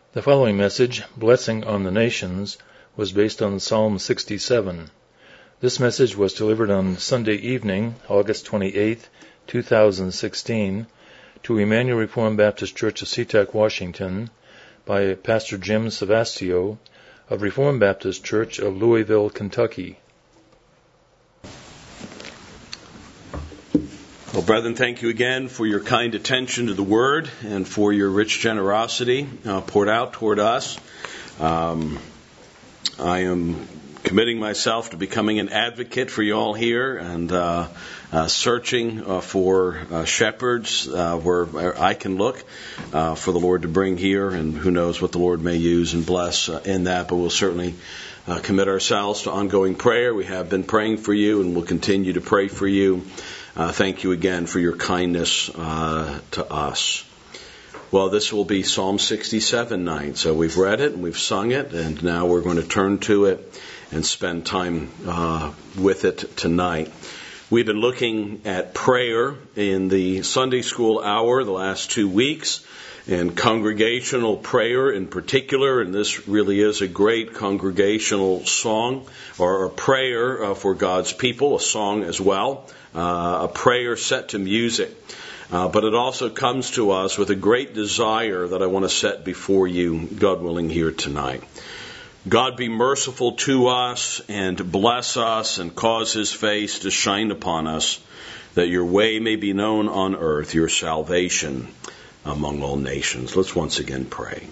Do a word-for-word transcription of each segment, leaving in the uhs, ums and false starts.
The following message, Blessing on the Nations, was based on Psalm sixty-seven. This message was delivered on Sunday evening, August twenty-eighth, two thousand sixteen, to Emmanuel Reformed Baptist Church of SeaTac, Washington, by Pastor Jim Savastio of Reformed Baptist Church of Louisville, Kentucky. Well, brethren, thank you again for your kind attention to the Word and for your rich generosity uh, poured out toward us. Um, I am committing myself to becoming an advocate for you all here and uh, uh, searching uh, for uh, shepherds uh, where I can look uh, for the Lord to bring here, and who knows what the Lord may use and bless uh, in that, but we'll certainly uh, commit ourselves to ongoing prayer. We have been praying for you and will continue to pray for you. Uh, thank you again for your kindness uh, to us. Well, this will be Psalm sixty-seven night. So we've read it and we've sung it, and now we're going to turn to it and spend time uh, with it tonight. We've been looking at prayer in the Sunday school hour the last two weeks, and congregational prayer in particular, and this really is a great congregational song, or a prayer uh, for God's people, a song as well, uh, a prayer set to music. Uh, but it also comes to us with a great desire that I want to set before you, God willing, here tonight. God be merciful to us and bless us and cause His face to shine upon us, that your way may be known on earth, your salvation among all nations. Let's once again pray.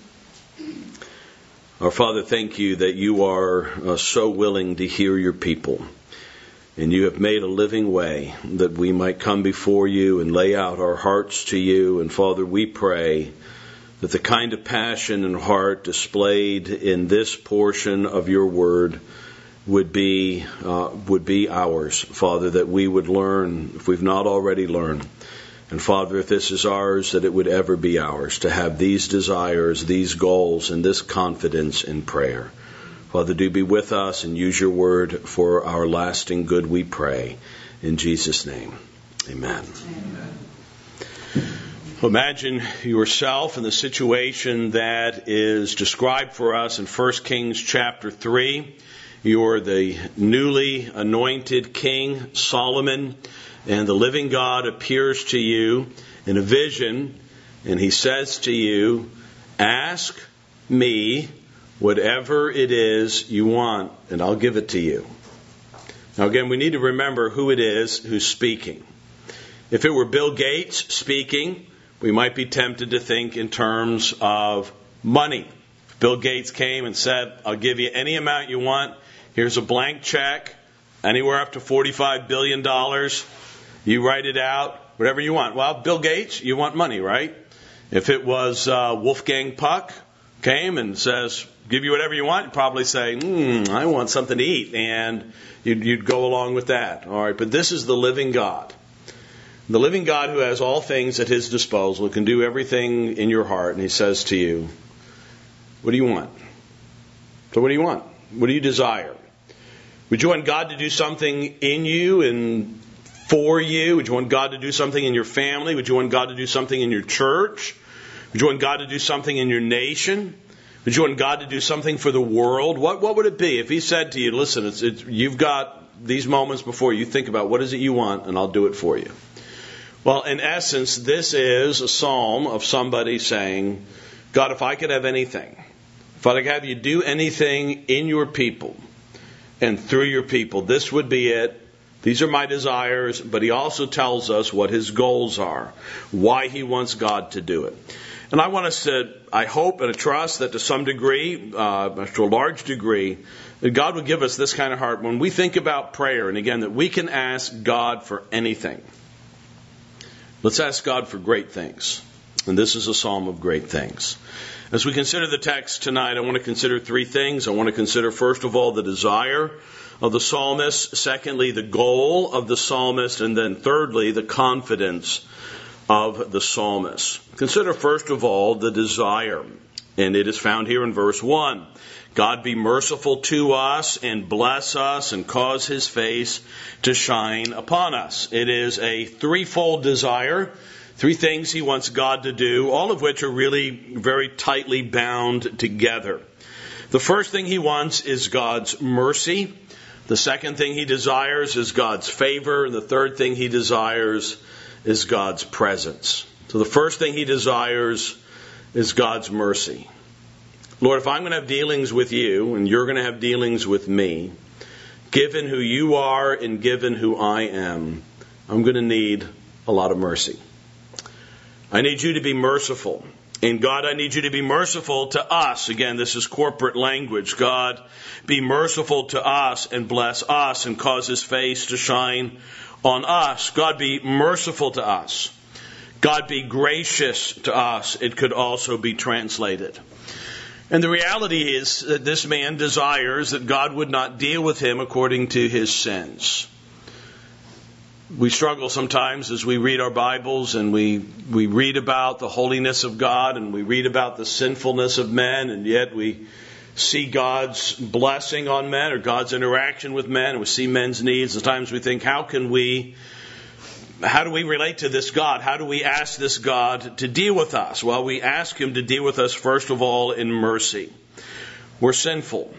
Our Father, thank you that you are uh, so willing to hear your people. And you have made a living way that we might come before you and lay out our hearts to you. And Father, we pray that the kind of passion and heart displayed in this portion of your word would be uh, would be ours, Father, that we would learn, if we've not already learned. And Father, if this is ours, that it would ever be ours to have these desires, these goals, and this confidence in prayer. Father, do be with us and use your word for our lasting good, we pray. In Jesus' name, amen. Amen. Imagine yourself in the situation that is described for us in First Kings chapter three. You're the newly anointed King Solomon, and the living God appears to you in a vision, and he says to you, ask me whatever it is you want, and I'll give it to you. Now again, we need to remember who it is who's speaking. If it were Bill Gates speaking, we might be tempted to think in terms of money. If Bill Gates came and said, I'll give you any amount you want, here's a blank check, anywhere up to forty-five billion dollars, you write it out, whatever you want. Well, Bill Gates, you want money, right? If it was uh, Wolfgang Puck came and says, give you whatever you want, you'd probably say, hmm, I want something to eat, and you'd, you'd go along with that. All right, but this is the living God. The living God who has all things at His disposal, can do everything in your heart, and He says to you, what do you want? So what do you want? What do you desire? Would you want God to do something in you and for you? Would you want God to do something in your family? Would you want God to do something in your church? Would you want God to do something in your nation? Would you want God to do something for the world? What what would it be if He said to you, listen, it's, it's, you've got these moments before you, think about what is it you want, and I'll do it for you. Well, in essence, this is a psalm of somebody saying, God, if I could have anything, if I could have you do anything in your people and through your people, this would be it. These are my desires, but He also tells us what His goals are, why He wants God to do it. And I want us to, I hope and I trust that to some degree, uh, to a large degree, that God will give us this kind of heart when we think about prayer, and again, that we can ask God for anything. Let's ask God for great things. And this is a psalm of great things. As we consider the text tonight, I want to consider three things. I want to consider, first of all, the desire of the psalmist. Secondly, the goal of the psalmist. And then thirdly, the confidence of the psalmist. Consider, first of all, the desire. And it is found here in verse one. God be merciful to us and bless us and cause His face to shine upon us. It is a threefold desire Three things he wants God to do, all of which are really very tightly bound together. The first thing he wants is God's mercy. The second thing he desires is God's favor. And the third thing he desires is God's presence. So the first thing he desires is God's mercy. Lord, if I'm going to have dealings with you and you're going to have dealings with me, given who you are and given who I am, I'm going to need a lot of mercy. I need you to be merciful. And God, I need you to be merciful to us. Again, this is corporate language. God, be merciful to us and bless us and cause his face to shine on us. God, be merciful to us. God, be gracious to us. It could also be translated. And the reality is that this man desires that God would not deal with him according to his sins. We struggle sometimes as we read our Bibles and we, we read about the holiness of God and we read about the sinfulness of men, and yet we see God's blessing on men or God's interaction with men, and we see men's needs. Sometimes we think, how can we, how do we relate to this God? How do we ask this God to deal with us? Well, we ask him to deal with us first of all in mercy. We're sinful.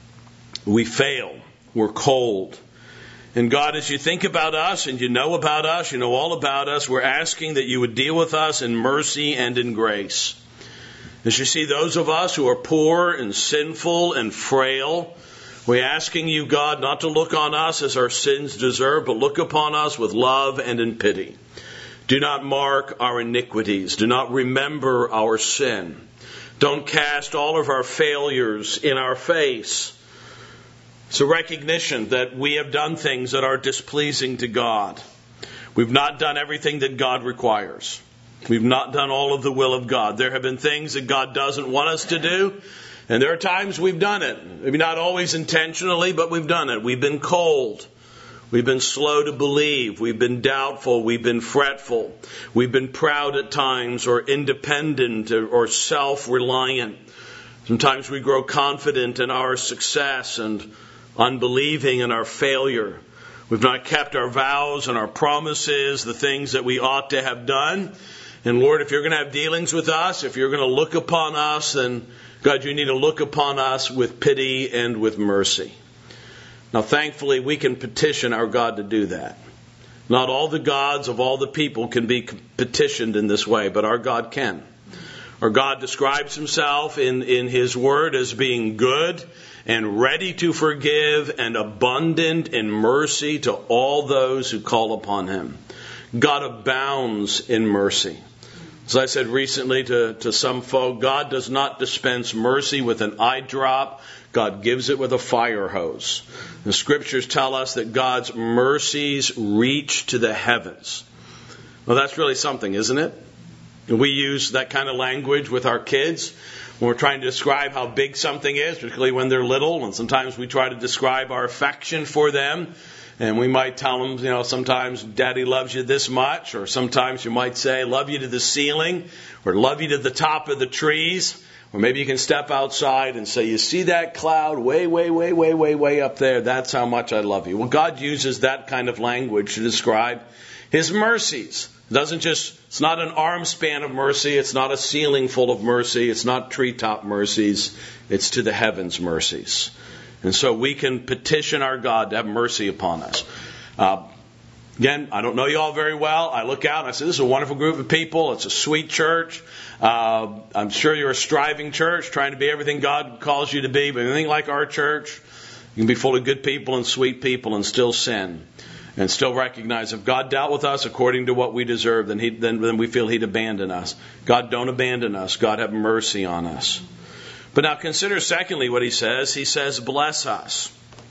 We fail. We're cold. And God, as you think about us and you know about us, you know all about us, we're asking that you would deal with us in mercy and in grace. As you see those of us who are poor and sinful and frail, we're asking you, God, not to look on us as our sins deserve, but look upon us with love and in pity. Do not mark our iniquities. Do not remember our sin. Don't cast all of our failures in our face. It's a recognition that we have done things that are displeasing to God. We've not done everything that God requires. We've not done all of the will of God. There have been things that God doesn't want us to do, and there are times we've done it. Maybe not always intentionally, but we've done it. We've been cold. We've been slow to believe. We've been doubtful. We've been fretful. We've been proud at times, or independent, or self-reliant. Sometimes we grow confident in our success and unbelieving in our failure. We've not kept our vows and our promises, the things that we ought to have done. And Lord, if you're going to have dealings with us, if you're going to look upon us, then God, you need to look upon us with pity and with mercy. Now, thankfully, we can petition our God to do that. Not all the gods of all the people can be petitioned in this way, but our God can. Our God describes himself in, in his word as being good and ready to forgive and abundant in mercy to all those who call upon him. God abounds in mercy. As I said recently to, to some folk, God does not dispense mercy with an eye drop. God gives it with a fire hose. The scriptures tell us that God's mercies reach to the heavens. Well, that's really something, isn't it? We use that kind of language with our kids when we're trying to describe how big something is, particularly when they're little. And sometimes we try to describe our affection for them. And we might tell them, you know, sometimes Daddy loves you this much. Or sometimes you might say, love you to the ceiling. Or love you to the top of the trees. Or maybe you can step outside and say, you see that cloud way, way, way, way, way, way up there? That's how much I love you. Well, God uses that kind of language to describe his mercies. It doesn't just, it's not an arm span of mercy. It's not a ceiling full of mercy. It's not treetop mercies. It's to the heavens mercies. And so we can petition our God to have mercy upon us. Uh, again, I don't know you all very well. I look out and I say, this is a wonderful group of people. It's a sweet church. Uh, I'm sure you're a striving church, trying to be everything God calls you to be. But anything like our church, you can be full of good people and sweet people and still sin. And still recognize if God dealt with us according to what we deserve, then, he, then, then we feel he'd abandon us. God, don't abandon us. God, have mercy on us. But now consider secondly what he says. He says, bless us.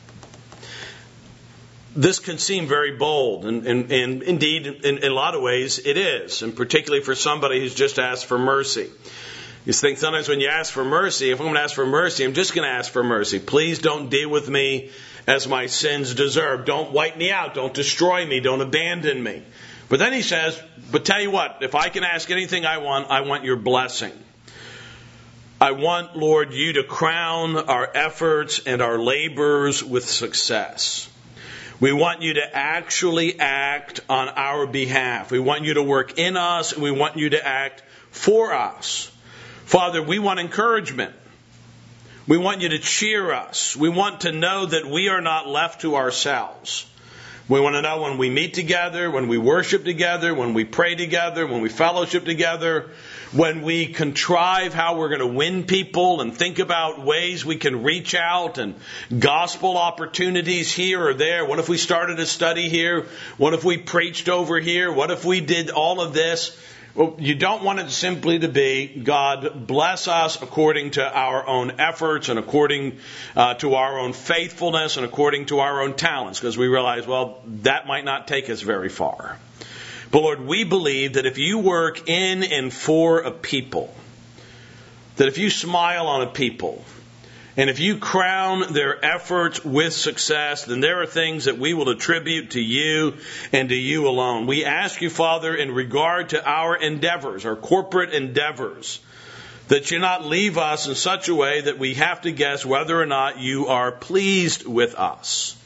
This can seem very bold, and, and, and indeed, in, in a lot of ways, it is, and particularly for somebody who's just asked for mercy. You think sometimes when you ask for mercy, if I'm going to ask for mercy, I'm just going to ask for mercy. Please don't deal with me as my sins deserve. Don't wipe me out. Don't destroy me. Don't abandon me. But then he says, but tell you what, if I can ask anything I want, I want your blessing. I want, Lord, you to crown our efforts and our labors with success. We want you to actually act on our behalf. We want you to work in us, and we want you to act for us. Father, we want encouragement. We want you to cheer us. We want to know that we are not left to ourselves. We want to know when we meet together, when we worship together, when we pray together, when we fellowship together, when we contrive how we're going to win people and think about ways we can reach out and gospel opportunities here or there. What if we started a study here? What if we preached over here? What if we did all of this? Well, you don't want it simply to be, God bless us according to our own efforts and according uh, to our own faithfulness and according to our own talents, because we realize, well, that might not take us very far. But Lord, we believe that if you work in and for a people, that if you smile on a people, and if you crown their efforts with success, then there are things that we will attribute to you and to you alone. We ask you, Father, in regard to our endeavors, our corporate endeavors, that you not leave us in such a way that we have to guess whether or not you are pleased with us.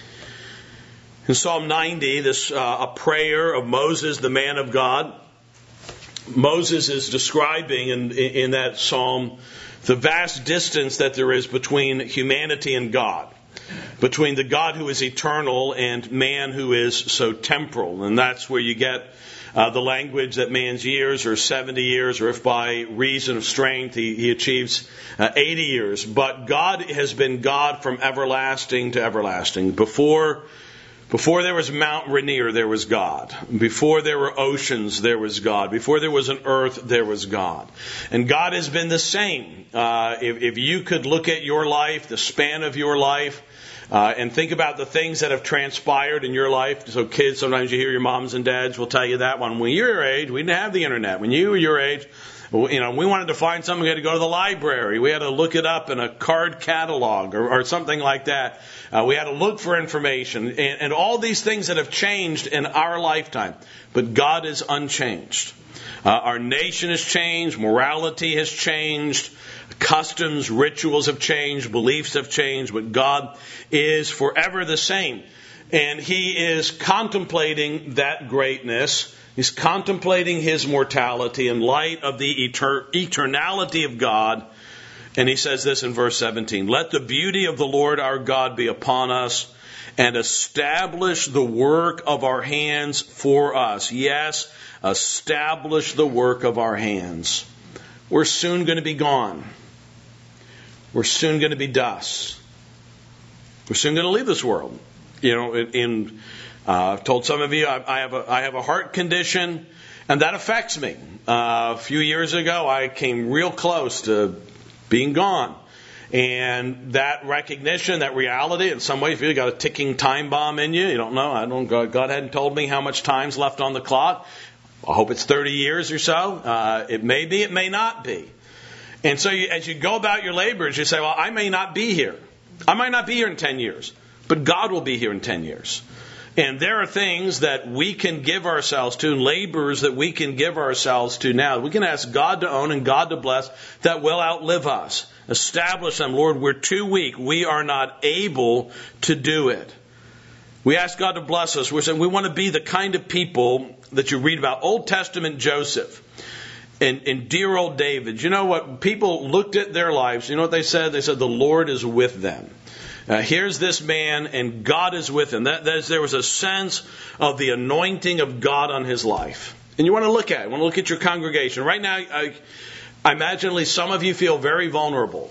In Psalm ninety, this uh, a prayer of Moses, the man of God, Moses is describing in, in that psalm the vast distance that there is between humanity and God, between the God who is eternal and man who is so temporal. And that's where you get uh, the language that man's years are seventy years, or if by reason of strength he, he achieves uh, eighty years. But God has been God from everlasting to everlasting. Before Before there was Mount Rainier, there was God. Before there were oceans, there was God. Before there was an earth, there was God. And God has been the same. Uh, if, if you could look at your life, the span of your life, uh, and think about the things that have transpired in your life. So kids, sometimes you hear your moms and dads will tell you that one. When you were your age, we didn't have the internet. When you were your age, you know, we wanted to find something, we had to go to the library. We had to look it up in a card catalog or, or something like that. Uh, we had to look for information. And, and all these things that have changed in our lifetime. But God is unchanged. Uh, our nation has changed. Morality has changed. Customs, rituals have changed. Beliefs have changed. But God is forever the same. And He is contemplating that greatness. He's contemplating His mortality in light of the etern- eternality of God. And He says this in verse seventeen, "Let the beauty of the Lord our God be upon us and establish the work of our hands for us." Yes, establish the work of our hands. We're soon going to be gone. We're soon going to be dust. We're soon going to leave this world. You know, in... in Uh, I've told some of you I, I have a I have a heart condition, and that affects me. Uh, a few years ago, I came real close to being gone, and that recognition, that reality, in some ways, you got a ticking time bomb in you. You don't know. I don't. God, God hadn't told me how much time's left on the clock. I hope it's thirty years or so. Uh, it may be. It may not be. And so, you, as you go about your labors, you say, "Well, I may not be here. I might not be here in ten years, but God will be here in ten years." And there are things that we can give ourselves to, and labors that we can give ourselves to now. We can ask God to own and God to bless that will outlive us. Establish them. Lord, we're too weak. We are not able to do it. We ask God to bless us. We're saying we want to be the kind of people that you read about. Old Testament Joseph and, and dear old David. You know what? People looked at their lives. You know what they said? They said, the Lord is with them. Uh, here's this man, and God is with him. That, that is, there was a sense of the anointing of God on his life. And you want to look at it. You want to look at your congregation. Right now, I, I imagine at least some of you feel very vulnerable.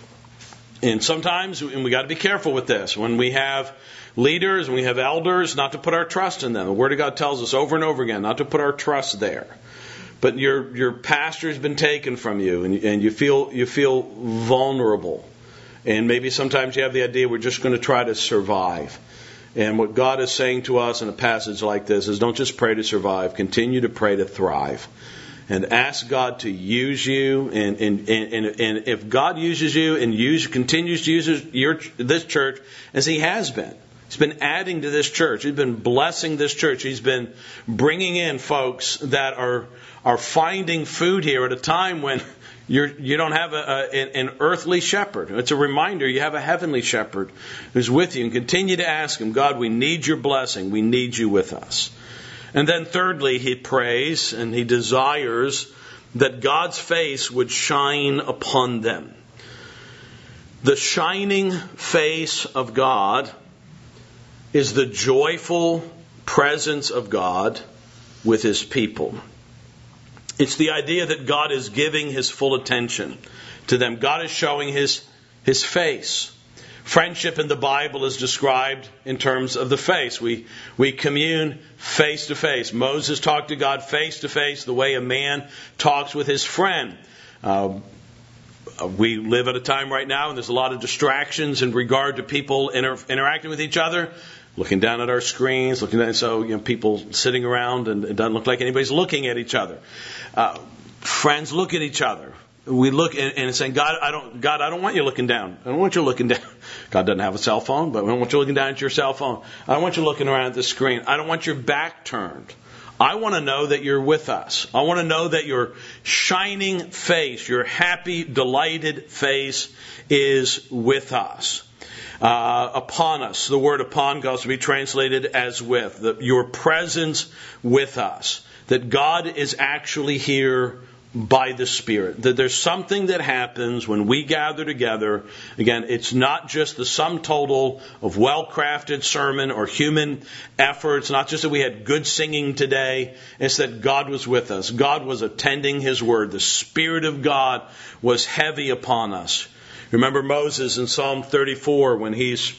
And sometimes, and we got to be careful with this, when we have leaders and we have elders, not to put our trust in them. The Word of God tells us over and over again not to put our trust there. But your your pastor's been taken from you, and, and you feel you feel vulnerable. And maybe sometimes you have the idea we're just going to try to survive. And what God is saying to us in a passage like this is don't just pray to survive, continue to pray to thrive. And ask God to use you. And, and, and, and if God uses you and use, continues to use your, this church as He has been. He's been adding to this church. He's been blessing this church. He's been bringing in folks that are, are finding food here at a time when You're, you don't have a, a, an earthly shepherd. It's a reminder you have a heavenly shepherd who's with you. And continue to ask him, God, we need your blessing. We need you with us. And then thirdly, he prays and he desires that God's face would shine upon them. The shining face of God is the joyful presence of God with his people. It's the idea that God is giving his full attention to them. God is showing his, his face. Friendship in the Bible is described in terms of the face. We, we commune face to face. Moses talked to God face to face the way a man talks with his friend. Uh, we live at a time right now and there's a lot of distractions in regard to people inter- interacting with each other. Looking down at our screens, looking down, so you know, people sitting around, and it doesn't look like anybody's looking at each other. Uh, friends look at each other. We look and, and saying, God, I don't, God, I don't want you looking down. I don't want you looking down. God doesn't have a cell phone, but I don't want you looking down at your cell phone. I don't want you looking around at the screen. I don't want your back turned. I want to know that you're with us. I want to know that your shining face, your happy, delighted face is with us. Uh, upon us. The word upon goes to be translated as with. The, your presence with us. That God is actually here by the Spirit. That there's something that happens when we gather together. Again, it's not just the sum total of well-crafted sermon or human effort. It's not just that we had good singing today. It's that God was with us. God was attending his word. The Spirit of God was heavy upon us. Remember Moses in Psalm thirty-four when he's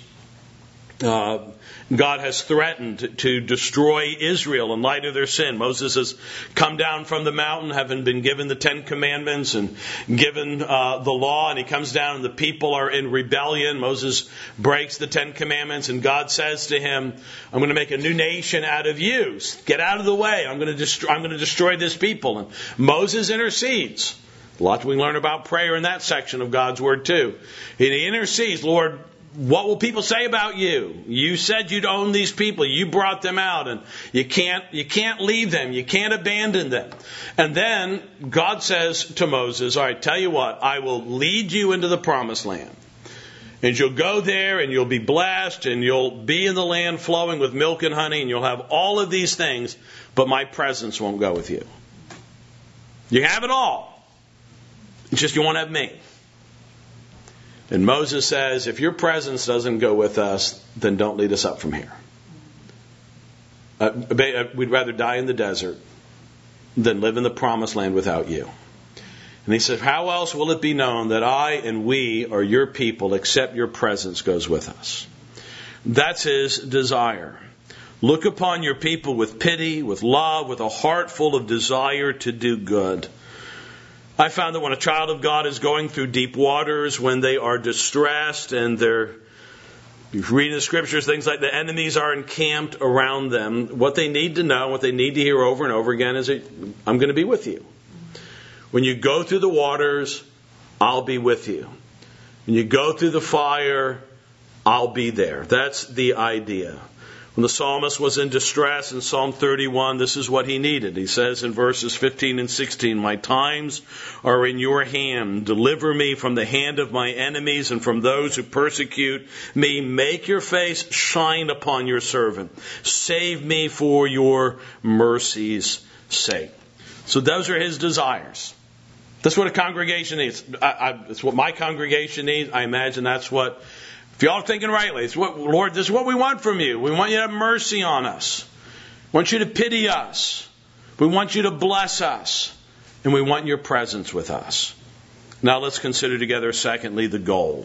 uh, God has threatened to destroy Israel in light of their sin. Moses has come down from the mountain, having been given the Ten Commandments and given uh, the law, and he comes down and the people are in rebellion. Moses breaks the Ten Commandments, and God says to him, I'm going to make a new nation out of you. Get out of the way. I'm going to destroy, I'm going to destroy this people. And Moses intercedes. A lot we learn about prayer in that section of God's Word too. And he intercedes, Lord, what will people say about you? You said you'd own these people. You brought them out, and you can't, you can't leave them. You can't abandon them. And then God says to Moses, all right, tell you what, I will lead you into the promised land. And you'll go there and you'll be blessed and you'll be in the land flowing with milk and honey and you'll have all of these things, but my presence won't go with you. You have it all. It's just you won't have me. And Moses says, if your presence doesn't go with us, then don't lead us up from here. Uh, we'd rather die in the desert than live in the promised land without you. And he said, how else will it be known that I and we are your people except your presence goes with us? That's his desire. Look upon your people with pity, with love, with a heart full of desire to do good. I found that when a child of God is going through deep waters, when they are distressed and they're, you read in the scriptures, things like the enemies are encamped around them, what they need to know, what they need to hear over and over again is, I'm going to be with you. When you go through the waters, I'll be with you. When you go through the fire, I'll be there. That's the idea. When the psalmist was in distress in Psalm thirty-one, this is what he needed. He says in verses fifteen and sixteen, my times are in your hand. Deliver me from the hand of my enemies and from those who persecute me. Make your face shine upon your servant. Save me for your mercy's sake. So those are his desires. That's what a congregation needs. I, I, it's what my congregation needs. I imagine that's what, if y'all are thinking rightly, it's what, Lord, this is what we want from you. We want you to have mercy on us. We want you to pity us. We want you to bless us. And we want your presence with us. Now let's consider together, secondly, the goal.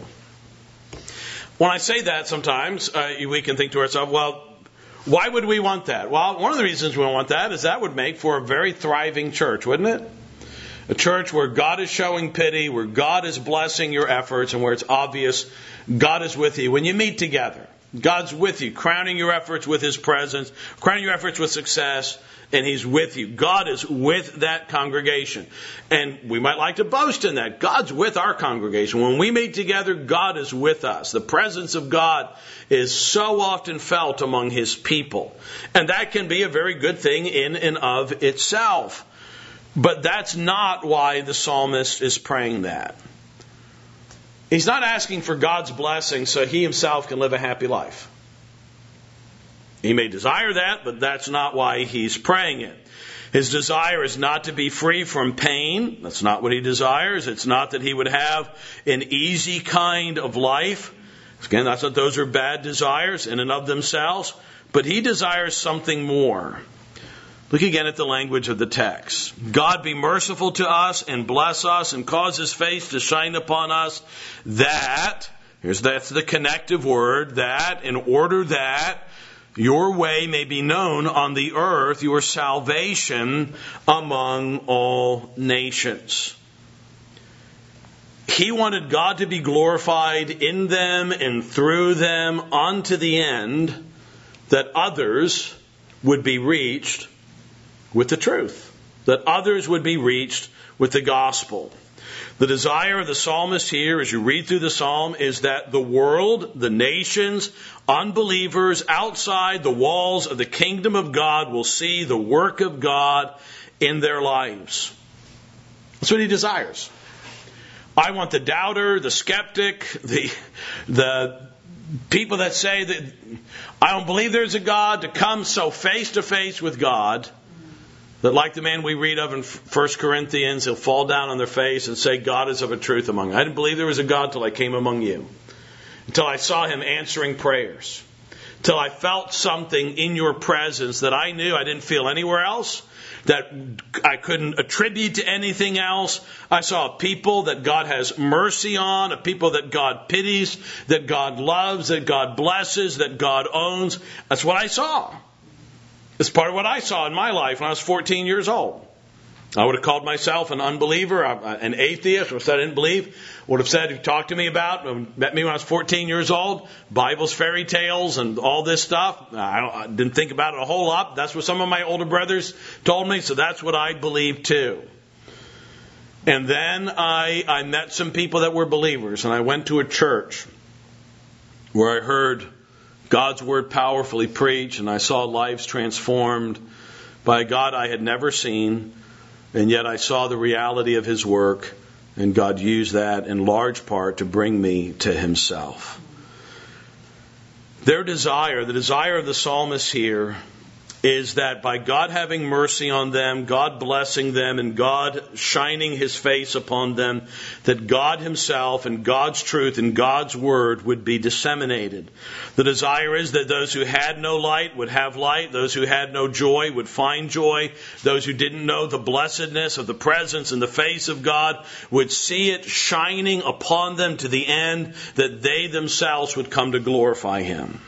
When I say that, sometimes uh, we can think to ourselves, well, why would we want that? Well, one of the reasons we want that is that would make for a very thriving church, wouldn't it? A church where God is showing pity, where God is blessing your efforts, and where it's obvious God is with you. When you meet together, God's with you, crowning your efforts with His presence, crowning your efforts with success, and He's with you. God is with that congregation. And we might like to boast in that. God's with our congregation. When we meet together, God is with us. The presence of God is so often felt among His people. And that can be a very good thing in and of itself. But that's not why the psalmist is praying that. He's not asking for God's blessing so he himself can live a happy life. He may desire that, but that's not why he's praying it. His desire is not to be free from pain. That's not what he desires. It's not that he would have an easy kind of life. Again, that's not, those are bad desires in and of themselves. But he desires something more. Look again at the language of the text. God be merciful to us and bless us and cause his face to shine upon us, that, here's that's the connective word, that in order that your way may be known on the earth, your salvation among all nations. He wanted God to be glorified in them and through them unto the end, that others would be reached with the truth, that others would be reached with the gospel. The desire of the psalmist here, as you read through the psalm, is that the world, the nations, unbelievers outside the walls of the kingdom of God will see the work of God in their lives. That's what he desires. I want the doubter, the skeptic, the the people that say that I don't believe there's a God to come so face to face with God that, like the man we read of in First Corinthians, he'll fall down on their face and say, God is of a truth among you. I didn't believe there was a God till I came among you. Until I saw him answering prayers. Till I felt something in your presence that I knew I didn't feel anywhere else. That I couldn't attribute to anything else. I saw a people that God has mercy on, a people that God pities, that God loves, that God blesses, that God owns. That's what I saw. It's part of what I saw in my life when I was fourteen years old. I would have called myself an unbeliever, an atheist, or said I didn't believe. Would have said, if you talked to me about, met me when I was fourteen years old, Bibles, fairy tales, and all this stuff. I, don't, I didn't think about it a whole lot. That's what some of my older brothers told me, so that's what I believed too. And then I, I met some people that were believers, and I went to a church where I heard God's word powerfully preached, and I saw lives transformed by a God I had never seen, and yet I saw the reality of his work, and God used that in large part to bring me to himself. Their desire, the desire of the psalmist here, is that by God having mercy on them, God blessing them, and God shining his face upon them, that God himself and God's truth and God's word would be disseminated. The desire is that those who had no light would have light, those who had no joy would find joy, those who didn't know the blessedness of the presence and the face of God would see it shining upon them to the end, that they themselves would come to glorify him.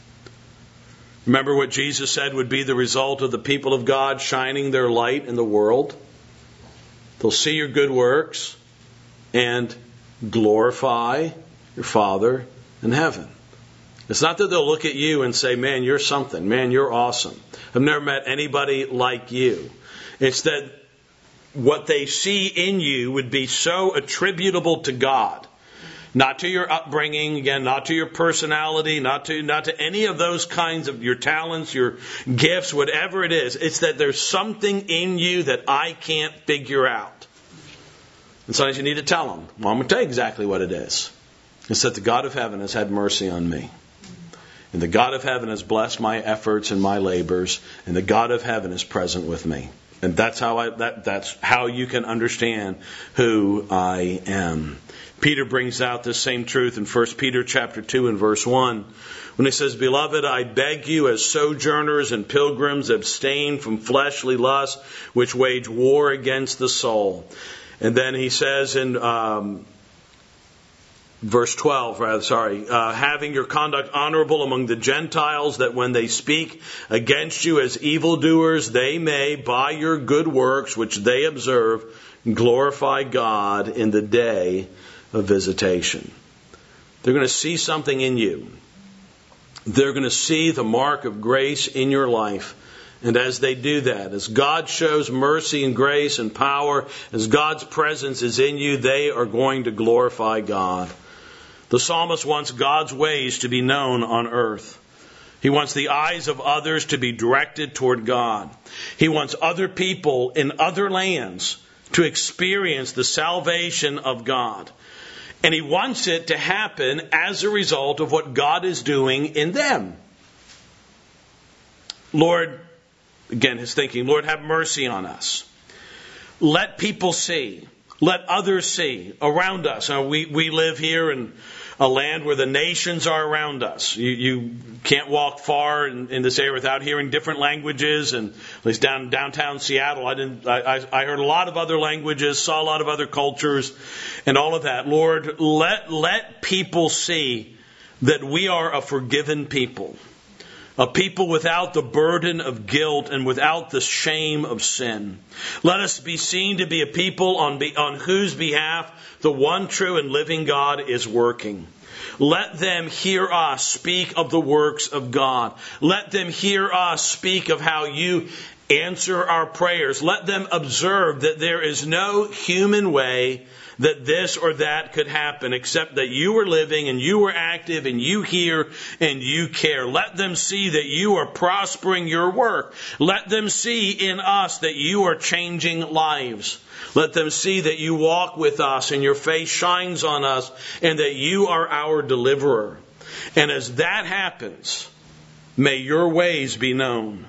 Remember what Jesus said would be the result of the people of God shining their light in the world? They'll see your good works and glorify your Father in heaven. It's not that they'll look at you and say, man, you're something. Man, you're awesome. I've never met anybody like you. It's that what they see in you would be so attributable to God. Not to your upbringing, again, not to your personality, not to not to any of those kinds of your talents, your gifts, whatever it is. It's that there's something in you that I can't figure out. And sometimes you need to tell them. Well, I'm going to tell you exactly what it is. It's that the God of heaven has had mercy on me. And the God of heaven has blessed my efforts and my labors. And the God of heaven is present with me. And that's how I that that's how you can understand who I am. Peter brings out this same truth in First Peter chapter two and verse one. When he says, Beloved, I beg you as sojourners and pilgrims, abstain from fleshly lusts which wage war against the soul. And then he says in um, verse twelve, rather, sorry, uh, having your conduct honorable among the Gentiles, that when they speak against you as evildoers, they may, by your good works which they observe, glorify God in the day of visitation. They're going to see something in you. They're going to see the mark of grace in your life. And as they do that, as God shows mercy and grace and power, as God's presence is in you, they are going to glorify God. The psalmist wants God's ways to be known on earth. He wants the eyes of others to be directed toward God. He wants other people in other lands to experience the salvation of God. And He wants it to happen as a result of what God is doing in them. Lord, again, his thinking, Lord, have mercy on us. Let people see. Let others see around us. Now, we, we live here in a land where the nations are around us. You, you can't walk far in, in this area without hearing different languages. And at least down downtown Seattle, I didn't. I, I heard a lot of other languages, saw a lot of other cultures, and all of that. Lord, let let people see that we are a forgiven people, a people without the burden of guilt and without the shame of sin. Let us be seen to be a people on, be, on whose behalf the one true and living God is working. Let them hear us speak of the works of God. Let them hear us speak of how you answer our prayers. Let them observe that there is no human way that this or that could happen, except that you are living and you are active and you hear and you care. Let them see that you are prospering your work. Let them see in us that you are changing lives. Let them see that you walk with us and your face shines on us and that you are our deliverer. And as that happens, may your ways be known.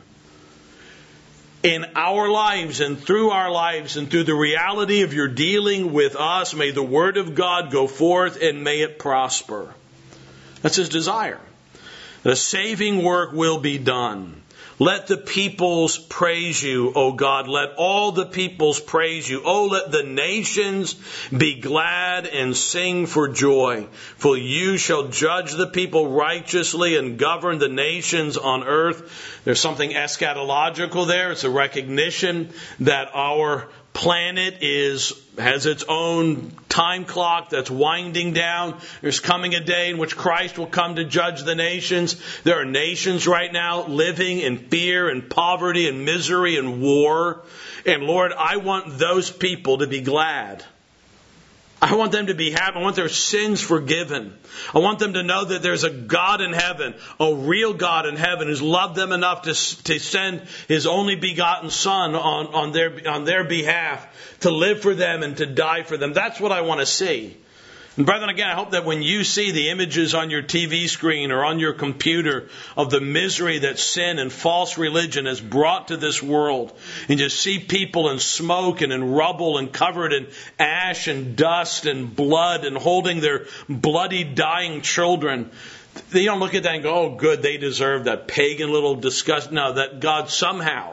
In our lives and through our lives and through the reality of your dealing with us, may the Word of God go forth and may it prosper. That's His desire. The saving work will be done. Let the peoples praise you, O God. Let all the peoples praise you. Oh, let the nations be glad and sing for joy. For you shall judge the people righteously and govern the nations on earth. There's something eschatological there. It's a recognition that our planet is has its own time clock that's winding down. There's coming a day in which Christ will come to judge the nations. There are nations right now living in fear and poverty and misery and war. And Lord, I want those people to be glad. I want them to be happy. I want their sins forgiven. I want them to know that there's a God in heaven, a real God in heaven who's loved them enough to, to send His only begotten Son on, on, their, on their behalf to live for them and to die for them. That's what I want to see. And brethren, again, I hope that when you see the images on your T V screen or on your computer of the misery that sin and false religion has brought to this world, and you see people in smoke and in rubble and covered in ash and dust and blood and holding their bloody dying children, you don't look at that and go, oh, good, they deserve that pagan little disgust. No, that God somehow,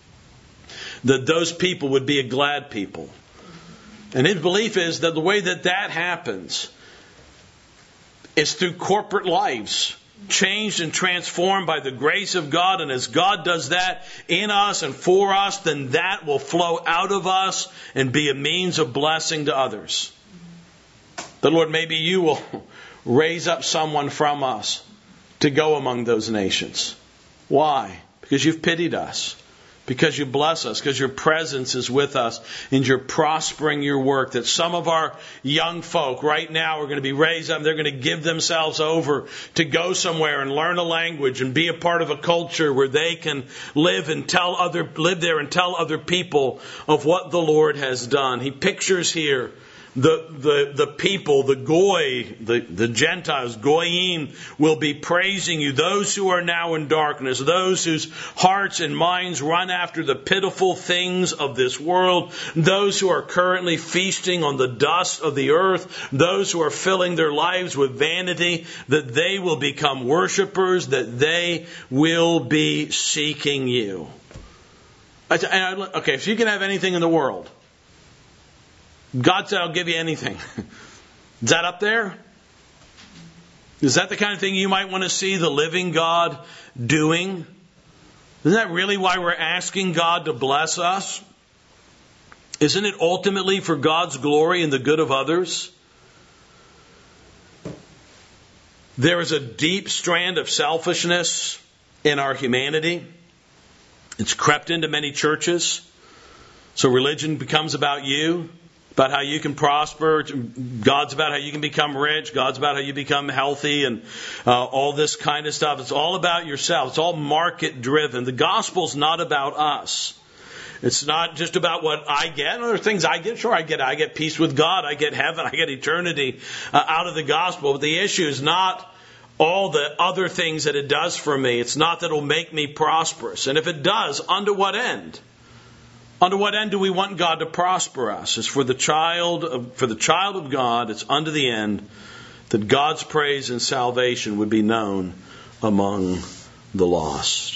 that those people would be a glad people. And his belief is that the way that that happens is through corporate lives, changed and transformed by the grace of God. And as God does that in us and for us, then that will flow out of us and be a means of blessing to others. The Lord, maybe you will raise up someone from us to go among those nations. Why? Because you've pitied us. Because you bless us, because your presence is with us, and you're prospering your work. That some of our young folk right now are going to be raised up, and they're going to give themselves over to go somewhere and learn a language and be a part of a culture where they can live and tell other, live there and tell other people of what the Lord has done. He pictures here The, the, the people, the Goy, the, the Gentiles, Goyim, will be praising you. Those who are now in darkness, those whose hearts and minds run after the pitiful things of this world, those who are currently feasting on the dust of the earth, those who are filling their lives with vanity, that they will become worshipers, that they will be seeking you. Okay, if you can have anything in the world, God said, I'll give you anything. Is that up there? Is that the kind of thing you might want to see the living God doing? Isn't that really why we're asking God to bless us? Isn't it ultimately for God's glory and the good of others? There is a deep strand of selfishness in our humanity. It's crept into many churches. So religion becomes about you. about how you can prosper. God's about how you can become rich. God's about how you become healthy and uh, all this kind of stuff. It's all about yourself. It's all market driven. The gospel's not about us. It's not just about what I get. There are things I get. Sure, I get I get peace with God. I get heaven. I get eternity uh, out of the gospel. But the issue is not all the other things that it does for me. It's not that it'll make me prosperous. And if it does, unto what end? Unto what end do we want God to prosper us? It's for the child of, for the child of God, it's unto the end that God's praise and salvation would be known among the lost.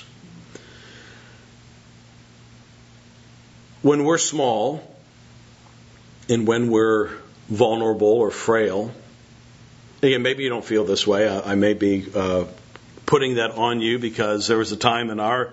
When we're small and when we're vulnerable or frail, again, maybe you don't feel this way. I, I may be uh, putting that on you because there was a time in our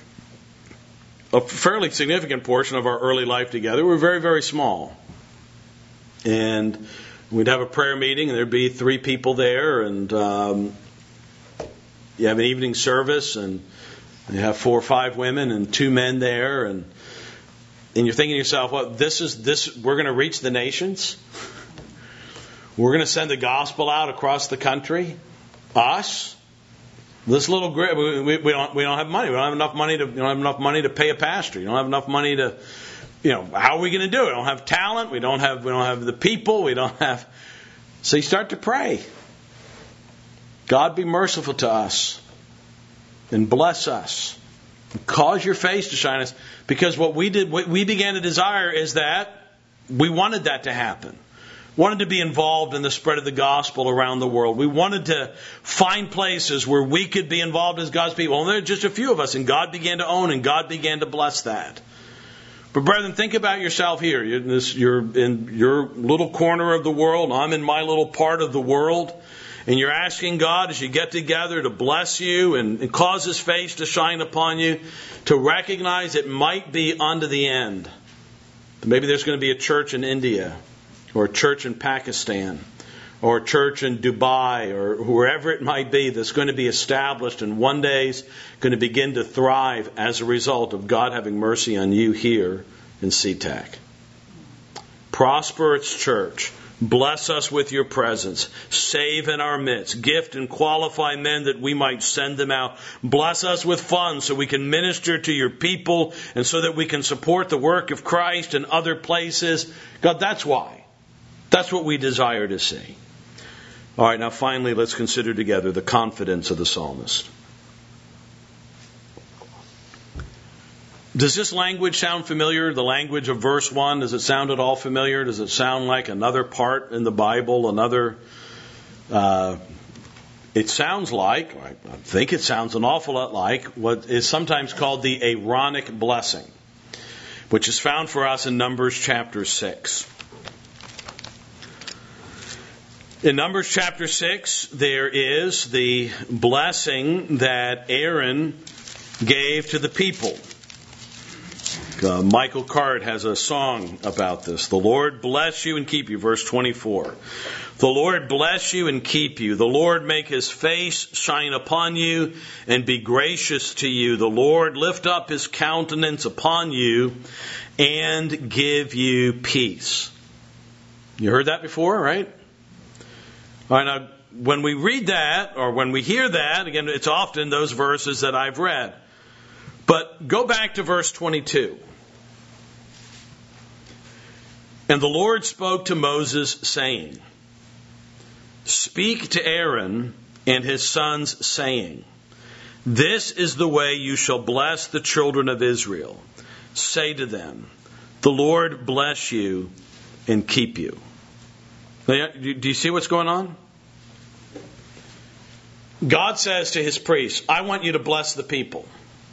a fairly significant portion of our early life together, we were very, very small. And we'd have a prayer meeting, and there'd be three people there, and um, you have an evening service, and you have four or five women and two men there, and and you're thinking to yourself, well, this is this. We're going to reach the nations. We're going to send the gospel out across the country. Us. This little group, we, we, we don't we don't have money. We don't have enough money to we don't have enough money to pay a pastor. You don't have enough money to, you know, how are we going to do it? We don't have talent. We don't have we don't have the people. We don't have. So you start to pray. God, be merciful to us and bless us. And cause your face to shine us, because what we did, what we began to desire is that we wanted that to happen. Wanted to be involved in the spread of the gospel around the world. We wanted to find places where we could be involved as God's people. And there are just a few of us, and God began to own, and God began to bless that. But brethren, think about yourself here. You're in, this, you're in your little corner of the world. I'm in my little part of the world. And you're asking God as you get together to bless you and, and cause His face to shine upon you, to recognize it might be unto the end. Maybe there's going to be a church in India, or a church in Pakistan, or a church in Dubai, or wherever it might be that's going to be established and one day is going to begin to thrive as a result of God having mercy on you here in SeaTac. Prosper its church. Bless us with your presence. Save in our midst. Gift and qualify men that we might send them out. Bless us with funds so we can minister to your people and so that we can support the work of Christ in other places. God, that's why. That's what we desire to see. All right, now finally, let's consider together the confidence of the psalmist. Does this language sound familiar? The language of verse one, does it sound at all familiar? Does it sound like another part in the Bible? Another, uh, it sounds like, I think it sounds an awful lot like, what is sometimes called the Aaronic blessing, which is found for us in Numbers chapter six. In Numbers chapter six, there is the blessing that Aaron gave to the people. Uh, Michael Card has a song about this. The Lord bless you and keep you, verse twenty-four. The Lord bless you and keep you. The Lord make His face shine upon you and be gracious to you. The Lord lift up His countenance upon you and give you peace. You heard that before, right? All right, now, when we read that, or when we hear that, again, it's often those verses that I've read. But go back to verse twenty-two. And the Lord spoke to Moses, saying, Speak to Aaron and his sons, saying, This is the way you shall bless the children of Israel. Say to them, The Lord bless you and keep you. Do you see what's going on? God says to His priests, I want you to bless the people.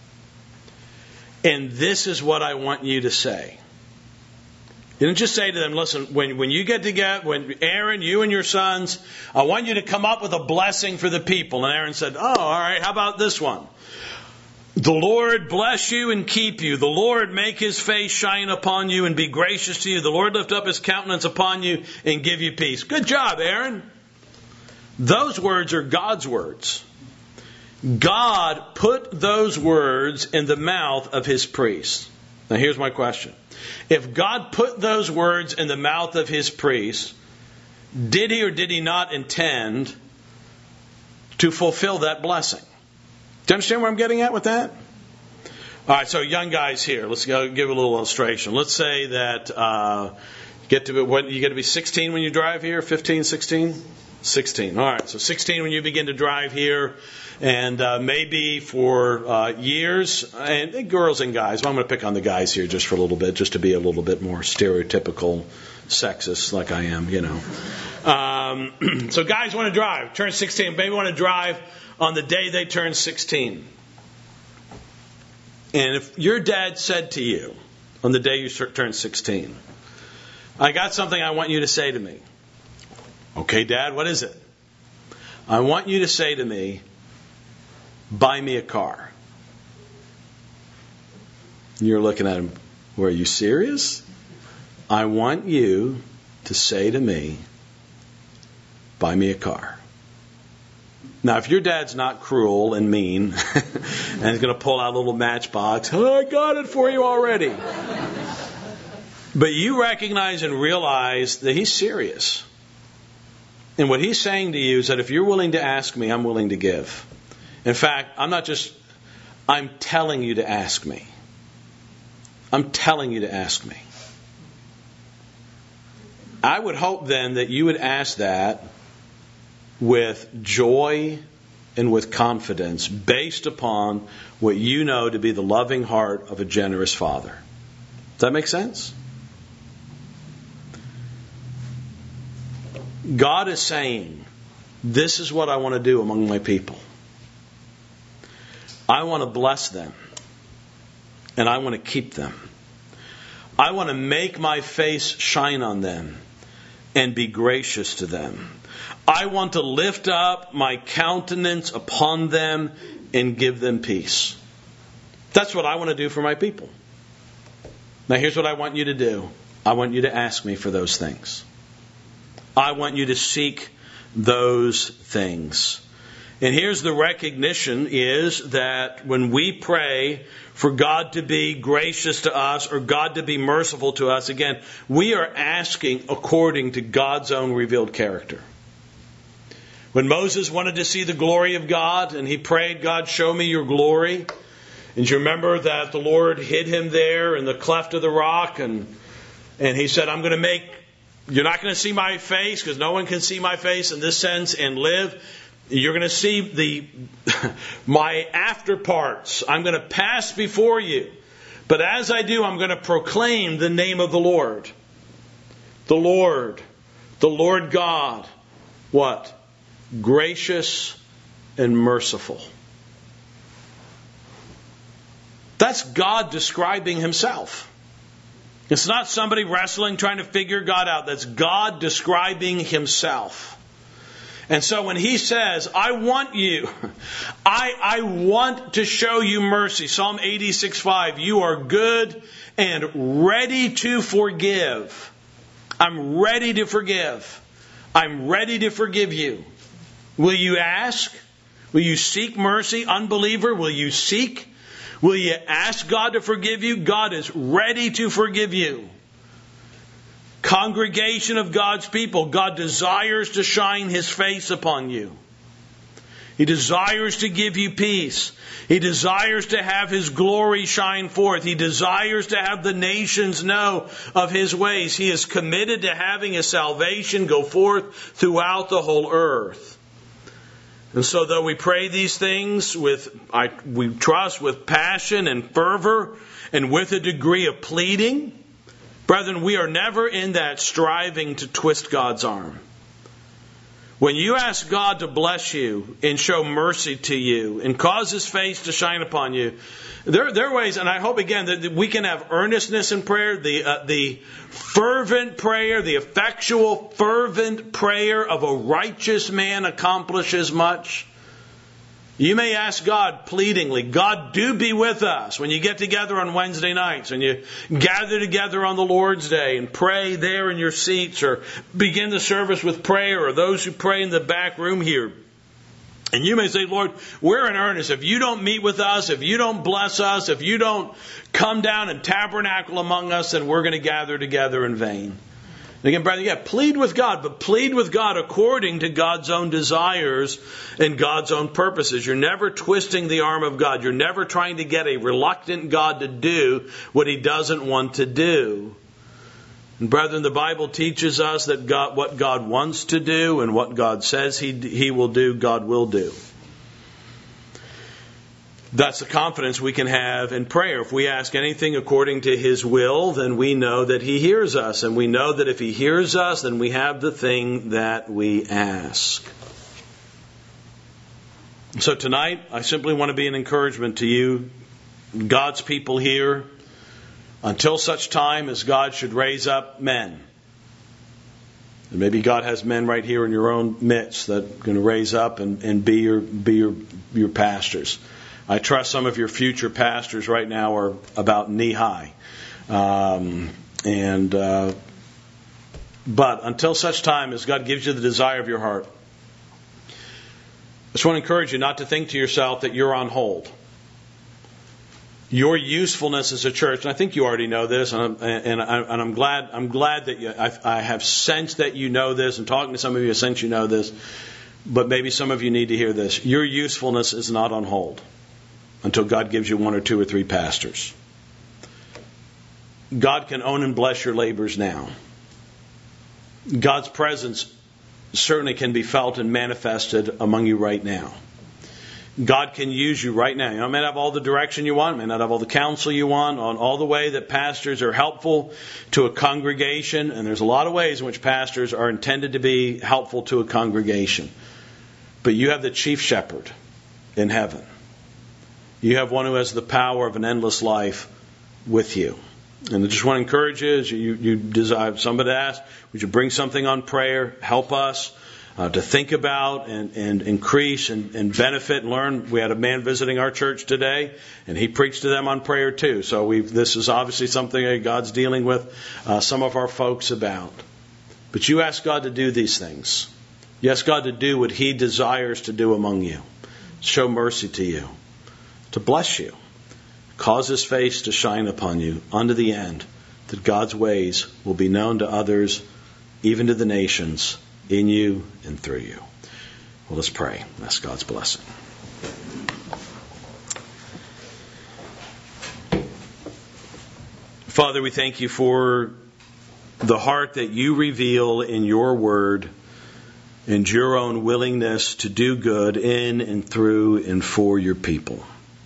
And this is what I want you to say. You don't just say to them, listen, when, when you get together, when Aaron, you and your sons, I want you to come up with a blessing for the people. And Aaron said, oh, all right, how about this one? The Lord bless you and keep you. The Lord make His face shine upon you and be gracious to you. The Lord lift up His countenance upon you and give you peace. Good job, Aaron. Those words are God's words. God put those words in the mouth of His priests. Now here's my question. If God put those words in the mouth of his priests, did he or did he not intend to fulfill that blessing? Do you understand where I'm getting at with that? All right, so young guys here, let's go give a little illustration. Let's say that uh, get to what you get to be sixteen when you drive here, fifteen, sixteen? sixteen. All right, so sixteen when you begin to drive here, and uh, maybe for uh, years, and girls and guys, well, I'm going to pick on the guys here just for a little bit, just to be a little bit more stereotypical sexist like I am, you know. Um, so guys want to drive, turn sixteen, maybe want to drive on the day they turn sixteen. And if your dad said to you on the day you turn sixteen, I got something I want you to say to me. Okay, Dad, what is it? I want you to say to me, buy me a car. And you're looking at him, well, are you serious? I want you to say to me, buy me a car. Now, if your dad's not cruel and mean, and he's going to pull out a little matchbox, oh, I got it for you already. But you recognize and realize that he's serious. And what he's saying to you is that if you're willing to ask me, I'm willing to give. In fact, I'm not just, I'm telling you to ask me. I'm telling you to ask me. I would hope then that you would ask that with joy and with confidence based upon what you know to be the loving heart of a generous father. Does that make sense? God is saying, this is what I want to do among my people. I want to bless them. And I want to keep them. I want to make my face shine on them and be gracious to them. I want to lift up my countenance upon them and give them peace. That's what I want to do for my people. Now here's what I want you to do. I want you to ask me for those things. I want you to seek those things. And here's the recognition is that when we pray for God to be gracious to us or God to be merciful to us, again, we are asking according to God's own revealed character. When Moses wanted to see the glory of God and he prayed, God, show me your glory. And you remember that the Lord hid him there in the cleft of the rock and, and he said, I'm going to make, you're not going to see my face because no one can see my face in this sense and live. You're going to see the my after parts. I'm going to pass before you. But as I do, I'm going to proclaim the name of the Lord. The Lord. The Lord God. What? Gracious and merciful. That's God describing himself. It's not somebody wrestling, trying to figure God out. That's God describing himself. And so when he says, I want you, I, I want to show you mercy. Psalm eighty-six five, you are good and ready to forgive. I'm ready to forgive. I'm ready to forgive you. Will you ask? Will you seek mercy? Unbeliever, will you seek? Will you ask God to forgive you? God is ready to forgive you. Congregation of God's people, God desires to shine his face upon you. He desires to give you peace. He desires to have his glory shine forth. He desires to have the nations know of his ways. He is committed to having his salvation go forth throughout the whole earth. And so though we pray these things with, I, we trust with passion and fervor and with a degree of pleading, brethren, we are never in that striving to twist God's arm. When you ask God to bless you and show mercy to you and cause his face to shine upon you, there, there are ways, and I hope again that we can have earnestness in prayer, the, uh, the fervent prayer, the effectual fervent prayer of a righteous man accomplishes much. You may ask God pleadingly, God, do be with us when you get together on Wednesday nights and you gather together on the Lord's Day and pray there in your seats or begin the service with prayer or those who pray in the back room here. And you may say, Lord, we're in earnest. If you don't meet with us, if you don't bless us, if you don't come down and tabernacle among us, then we're going to gather together in vain. And again, brother, yeah, plead with God, but plead with God according to God's own desires and God's own purposes. You're never twisting the arm of God. You're never trying to get a reluctant God to do what He doesn't want to do. And brethren, the Bible teaches us that God, what God wants to do and what God says He He will do, God will do. That's the confidence we can have in prayer. If we ask anything according to His will, then we know that He hears us. And we know that if He hears us, then we have the thing that we ask. So tonight, I simply want to be an encouragement to you, God's people here, until such time as God should raise up men. And maybe God has men right here in your own midst that are going to raise up and, and be your be your your pastors. I trust some of your future pastors right now are about knee high, um, and uh, but until such time as God gives you the desire of your heart, I just want to encourage you not to think to yourself that you're on hold. Your usefulness as a church, and I think you already know this, and I'm, and I, and I'm glad I'm glad that you, I, I have sensed that you know this, and talking to some of you, I sense you know this, but maybe some of you need to hear this. Your usefulness is not on hold until God gives you one or two or three pastors. God can own and bless your labors now. God's presence certainly can be felt and manifested among you right now. God can use you right now. You know, may not have all the direction you want, may not have all the counsel you want, on all the way that pastors are helpful to a congregation. And there's a lot of ways in which pastors are intended to be helpful to a congregation. But you have the chief shepherd in heaven. You have one who has the power of an endless life with you. And I just want to encourage you, as you, you desire somebody to ask, would you bring something on prayer, help us uh, to think about and, and increase and, and benefit and learn. We had a man visiting our church today, and he preached to them on prayer too. So we've, this is obviously something that God's dealing with uh, some of our folks about. But you ask God to do these things. You ask God to do what He desires to do among you. Show mercy to you, to bless you, cause His face to shine upon you unto the end, that God's ways will be known to others, even to the nations, in you and through you. Well, let's pray. That's God's blessing. Father, we thank you for the heart that you reveal in your word and your own willingness to do good in and through and for your people.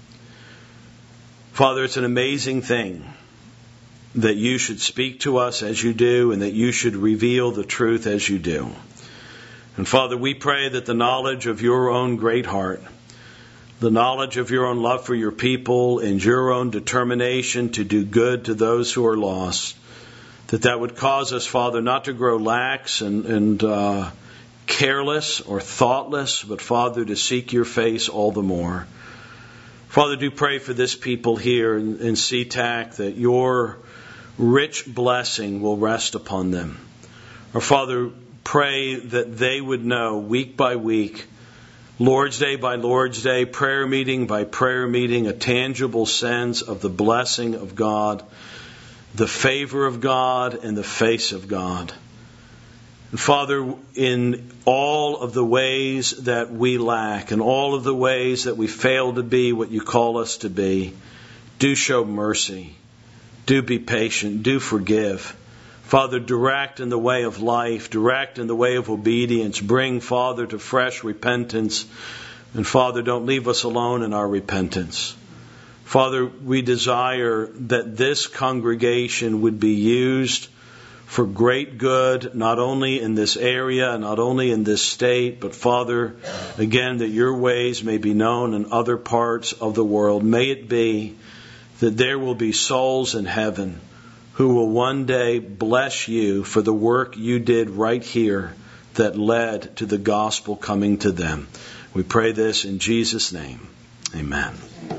Father, it's an amazing thing that you should speak to us as you do and that you should reveal the truth as you do. And Father, we pray that the knowledge of your own great heart, the knowledge of your own love for your people and your own determination to do good to those who are lost, that that would cause us, Father, not to grow lax and, and uh, careless or thoughtless, but Father, to seek your face all the more. Father, do pray for this people here in, in SeaTac, that your rich blessing will rest upon them. Or Father, pray that they would know week by week, Lord's Day by Lord's Day, prayer meeting by prayer meeting, a tangible sense of the blessing of God, the favor of God, and the face of God. And Father, in all of the ways that we lack, and all of the ways that we fail to be what you call us to be, do show mercy. Do be patient. Do forgive. Father, direct in the way of life. Direct in the way of obedience. Bring, Father, to fresh repentance. And Father, don't leave us alone in our repentance. Father, we desire that this congregation would be used for great good, not only in this area, not only in this state, but Father, again, that your ways may be known in other parts of the world. May it be that there will be souls in heaven who will one day bless you for the work you did right here that led to the gospel coming to them. We pray this in Jesus' name. Amen.